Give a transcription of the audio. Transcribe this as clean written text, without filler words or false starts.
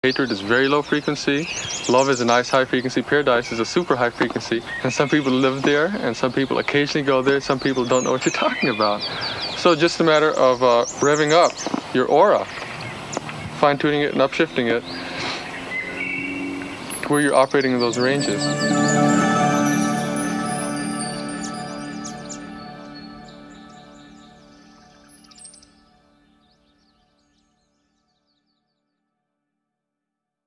Hatred is very low frequency. Love is a nice high frequency. Paradise is a super high frequency. And some people live there, and some people occasionally go there. Some people don't know what you're talking about. So just a matter of revving up your aura, fine-tuning it and upshifting it where you're operating in those ranges.